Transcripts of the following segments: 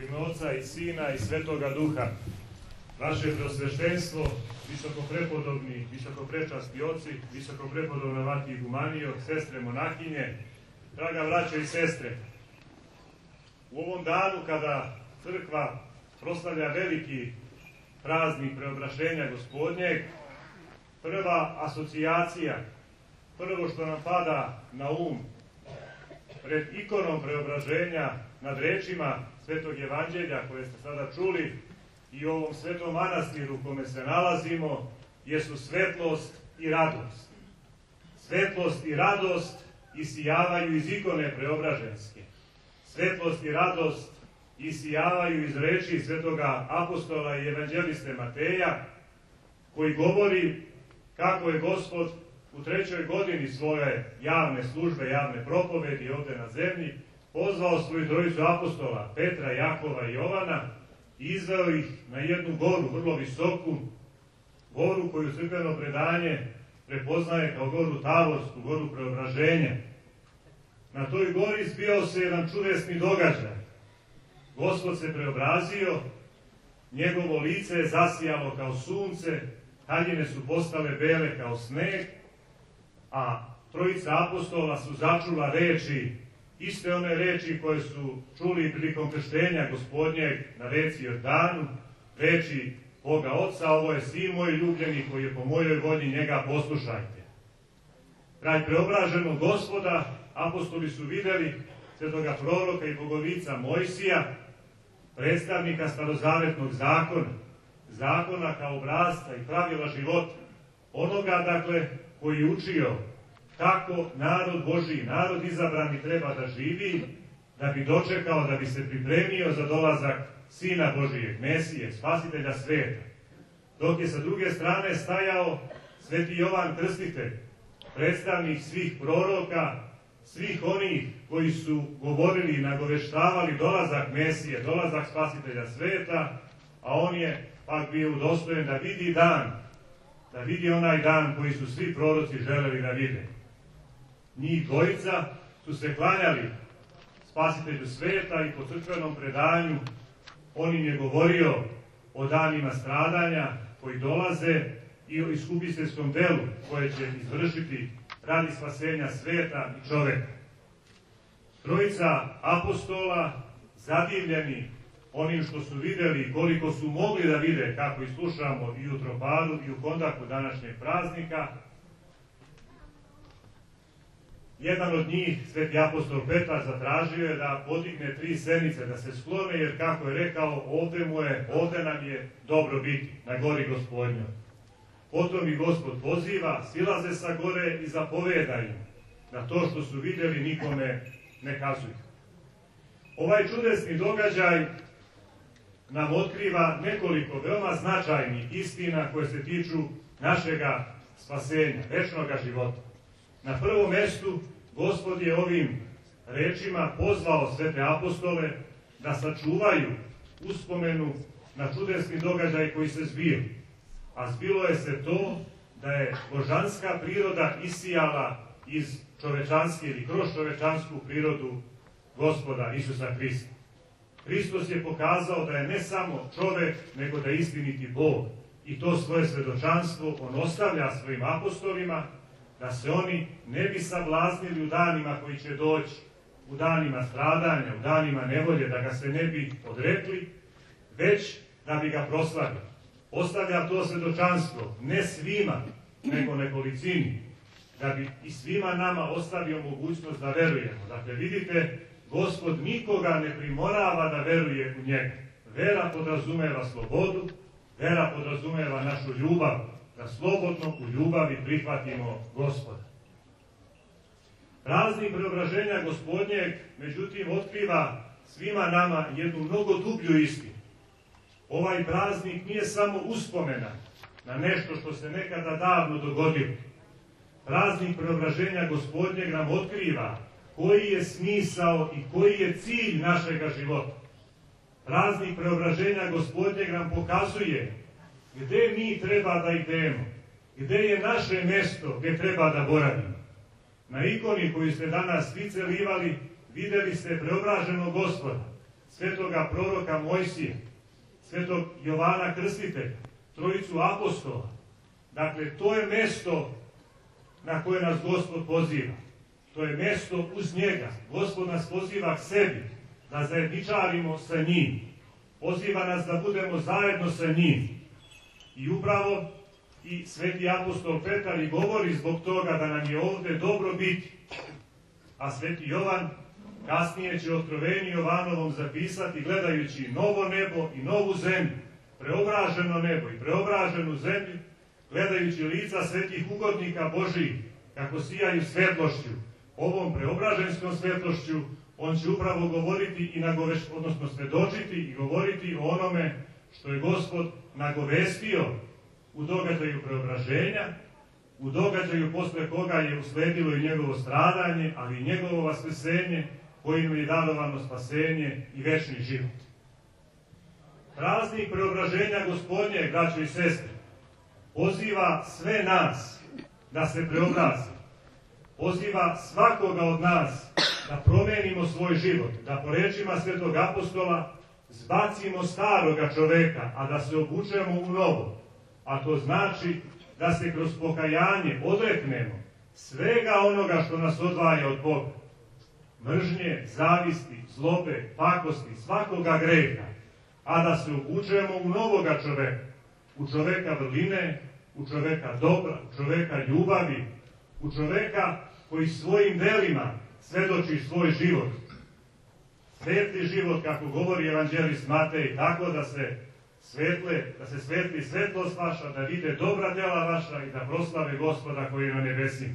ime Oca i Sina i Svetoga Duha. Vaše preosveštenstvo, visokoprepodobni, visokoprečasti oci, visokoprepodobna vati Igumanijo, sestre monahinje, draga braćo i sestre, u ovom danu kada crkva proslavlja veliki praznik preobraženja Gospodnjeg, prva asocijacija, prvo što nam pada na um pred ikonom preobraženja nad rečima Svetog Evanđelja koje ste sada čuli i u ovom svetom manastiru u kome se nalazimo, jesu svetlost i radost. Svetlost i radost isijavaju iz ikone preobraženske. Svetlost i radost isijavaju iz reči svetoga apostola i evanđeliste Mateja, koji govori kako je Gospod u 3. godini svoje javne službe, javne propovedi ovdje na zemlji, pozvao svoju trojicu apostola, Petra, Jakova i Jovana, i izveo ih na jednu goru, vrlo visoku, goru koju crkveno predanje prepoznaje kao goru Tavorsku, goru preobraženja. Na toj gori zbio se jedan čudesni događaj. Gospod se preobrazio, njegovo lice je zasijalo kao sunce, haljine su postale bele kao sneg, a trojica apostola su začula reči, iste one reči koje su čuli prilikom krštenja Gospodnjeg na reci Jordanu, reči Boga Oca, ovo je sin moj ljubljeni koji je po mojoj volji, njega poslušajte. Kraj preobraženog Gospoda apostoli su vidjeli svetoga proroka i bogovica Mojsija, predstavnika starozavetnog zakona, zakona kao obrasca i pravila života, onoga dakle koji je učio kako narod Božiji, narod izabrani treba da živi, da bi dočekao, da bi se pripremio za dolazak Sina Božijeg, Mesije, Spasitelja sveta. Dok je sa druge strane stajao sveti Jovan Krstitelj, predstavnik svih proroka, svih onih koji su govorili i nagoveštavali dolazak Mesije, dolazak Spasitelja sveta, a on je pak bio udostojen da vidi dan, da vidi onaj dan koji su svi proroci želeli da vide. Njih dvojica su se klanjali Spasitelju sveta i po crkvenom predanju on im je govorio o danima stradanja koji dolaze i o iskupiteljskom delu koje će izvršiti radi spasenja sveta i čoveka. Trojica apostola, zadivljeni onim što su vidjeli i koliko su mogli da vide, kako i slušamo i u Troparu i u kondaku današnjeg praznika, jedan od njih, sveti apostol Petar, zatražio je da podigne 3 senice, da se sklone, jer kako je rekao, ovdje nam je dobro biti, na gori Gospodnjoj. Potom ih Gospod poziva, silaze sa gore i zapoveda im da to što su vidjeli nikome ne kazuju. Ovaj čudesni događaj nam otkriva nekoliko veoma značajnih istina koje se tiču našega spasenja, večnoga života. Na prvom mjestu Gospod je ovim rečima pozvao svete apostole da sačuvaju uspomenu na čudesni događaj koji se zbio. A zbilo je se to da je božanska priroda isijala iz čovečanske ili kroz čovečansku prirodu Gospoda Isusa Hrista. Hristos je pokazao da je ne samo čovek, nego da je istiniti Bog. I to svoje svedočanstvo on ostavlja svojim apostolima, da se oni ne bi sablaznili u danima koji će doći, u danima stradanja, u danima nevolje, da ga se ne bi odrekli, već da bi ga proslavili. Ostavlja to svedočanstvo ne svima, nego nekolicini, da bi i svima nama ostavio mogućnost da verujemo. Dakle, vidite, Gospod nikoga ne primorava da veruje u njega. Vera podrazumeva slobodu, vera podrazumeva našu ljubav, da slobodno u ljubavi prihvatimo Gospoda. Praznik preobraženja Gospodnjeg, međutim, otkriva svima nama jednu mnogo dublju istinu. Ovaj praznik nije samo uspomena na nešto što se nekada davno dogodilo. Praznik preobraženja Gospodnjeg nam otkriva koji je smisao i koji je cilj našega života. Praznik preobraženja Gospodnjeg nam pokazuje gdje mi treba da idemo, gdje je naše mjesto gdje treba da boravimo. Na ikoni koju ste danas svi celivali, vidjeli ste preobraženog Gospoda, svetoga proroka Mojsija, svetog Jovana Krstitelja, trojicu apostola. Dakle, to je mesto na koje nas Gospod poziva. To je mesto uz njega. Gospod nas poziva k sebi, da zajedničarimo sa njim. Poziva nas da budemo zajedno sa njim. I upravo i sveti apostol Petar i govori zbog toga da nam je ovde dobro biti. A sveti Jovan kasnije će u Otkrovenju Jovanovom zapisati, gledajući novo nebo i novu zemlju, preobraženo nebo i preobraženu zemlju, gledajući lica svetih ugodnika Božijih, kako sijaju svetlošću, ovom preobraženskom svetlošću, on će upravo govoriti i odnosno svedočiti i govoriti o onome što je Gospod nagovestio u događaju preobraženja, u događaju posle koga je usledilo i njegovo stradanje, ali i njegovo vaskrsenje, kojim je darovano spasenje i večni život. Praznik preobraženja Gospodnje, braćo i sestre, poziva sve nas da se preobrazi. Poziva svakoga od nas da promenimo svoj život, da po rečima svetog apostola zbacimo staroga čoveka, a da se obučemo u novo. A to znači da se kroz pokajanje odreknemo svega onoga što nas odvaja od Boga. Mržnje, zavisti, zlobe, pakosti, svakoga greha, a da se obučemo u novoga čoveka, u čoveka vrline, u čoveka dobra, u čoveka ljubavi, u čoveka koji svojim delima svedoči svoj život. Svetli život, kako govori evanđelist Matej, tako da se svetli svetlost vaša, da vide dobra dela vaša i da proslave Gospoda koji je na nebesima.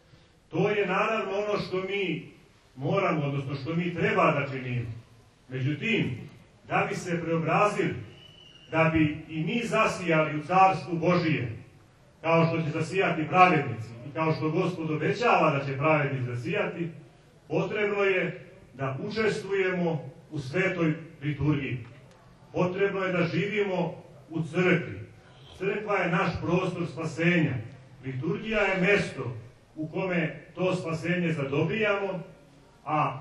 To je naravno ono što mi moramo, odnosno što mi treba da činimo. Međutim, da bi se preobrazili, da bi i mi zasijali u carstvu Božije, kao što će zasijati pravednici i kao što Gospod obećava da će pravednici zasijati, potrebno je da učestvujemo u svetoj liturgiji. Potrebno je da živimo u crkvi. Crkva je naš prostor spasenja. Liturgija je mesto u kome to spasenje zadobijamo, a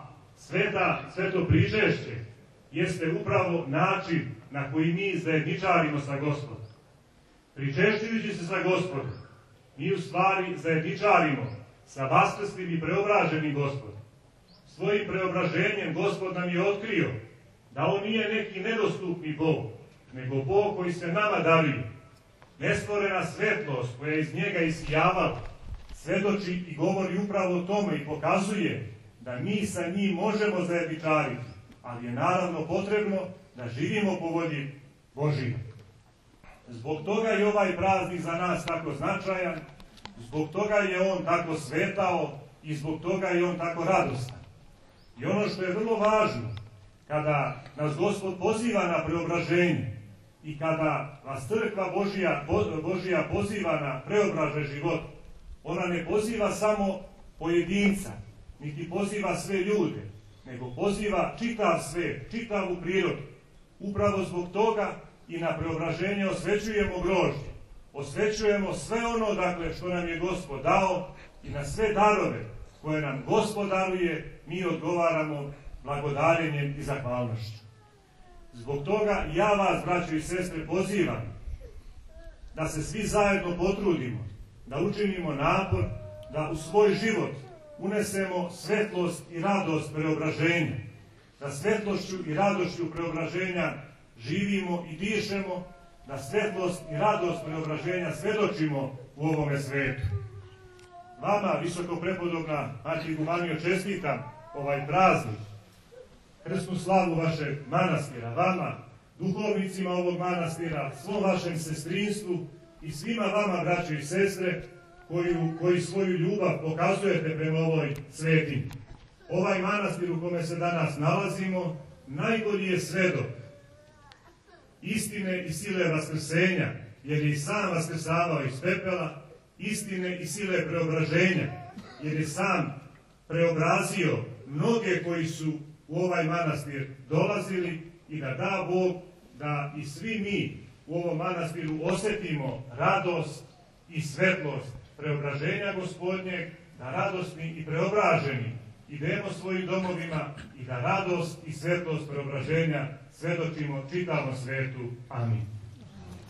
sveto prižešće jeste upravo način na koji mi zajedničarimo sa Gospodom. Pričešćujući se sa Gospodom, mi u stvari zajedničarimo sa vaskrslim i preobraženim Gospodom. Svojim preobraženjem Gospod nam je otkrio da on nije neki nedostupni Bog, nego Bog koji se nama daruje. Nestvorena svetlost koja je iz njega isijavala, svedoči i govori upravo o tome i pokazuje da mi sa njim možemo zajedničariti, ali je naravno potrebno da živimo po volji Božijoj. Zbog toga je ovaj praznik za nas tako značajan, zbog toga je on tako svetao i zbog toga je on tako radostan. I ono što je vrlo važno, kada nas Gospod poziva na preobraženje i kada vas crkva Božija poziva na preobražaj života, ona ne poziva samo pojedinca, niti poziva sve ljude, nego poziva čitav svet, čitavu prirodu. Upravo zbog toga i na preobraženje osvećujemo grožđe, osvećujemo sve ono dakle što nam je Gospod dao i na sve darove koje nam Gospod daruje mi odgovaramo blagodarenjem i zahvalnošću. Zbog toga ja vas, braćo i sestre, pozivam da se svi zajedno potrudimo, da učinimo napor, da u svoj život unesemo svetlost i radost preobraženja, da svetlošću i radošću preobraženja živimo i dišemo, da svetlost i radost preobraženja svedočimo u ovome svetu. Vama, visoko prepodobna arhigumanio, čestitam ovaj praznik, krsnu slavu vašeg manastira, vama, duhovnicima ovog manastira, svom vašem sestrinstvu i svima vama, braćo i sestre, koji svoju ljubav pokazujete prema ovoj svetinji. Ovaj manastir u kome se danas nalazimo najbolji je svedok istine i sile vaskrsenja, jer je i sam vaskrsavao iz pepela, istine i sile preobraženja, jer je sam preobrazio mnoge koji su u ovaj manastir dolazili i da da Bog da i svi mi u ovom manastiru osjetimo radost i svetlost preobraženja Gospodnjeg, da radosni i preobraženi idemo svojim domovima i da radost i svetlost preobraženja svedočimo čitavom svetu. Amin.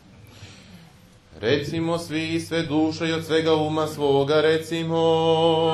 Recimo svi sve duše i od svega uma svoga recimo.